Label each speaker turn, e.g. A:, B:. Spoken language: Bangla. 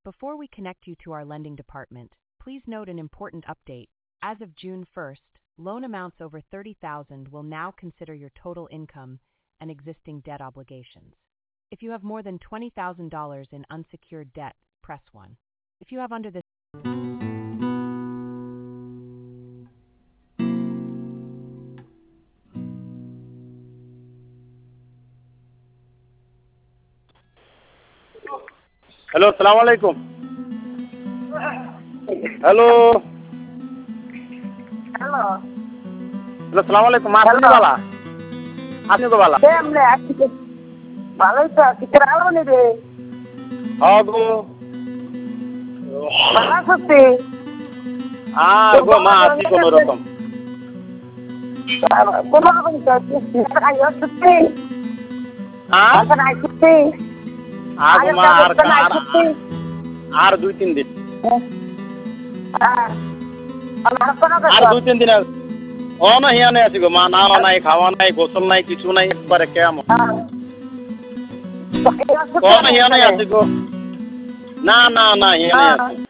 A: Before we connect you to our lending department, please note an important update. As of June 1st, loan amounts over $30,000 will now consider your total income and existing debt obligations. If you have more than $20,000 in unsecured debt, press 1. If you have under this
B: hello अस्सलाम वालेकुम हेलो
C: Hello.
B: हेलो अस्सलाम वालेकुम आपने वाला आपने तो वाला
C: Temne akike. Balita kitralo ni de.
B: आगो
C: Balasuti.
B: आगो मा आसी कोनो रकम
C: Kono rokam kasi. Ayo suti.
B: हाँ
C: Asan ay suti.
B: आगो मा
C: suti.
B: आर 2-3 दिन
C: Anak kono ka.
B: আর 2-3 দিন ও না হিয়া নাই আসিগো মা নাওয়া নাই খাওয়া নাই গোসল নাই কিছু নাই একবারে কেমন
C: Ayo suti.
B: ও না হিয়া নাই আসিগো না না না হিয়া নাই আসি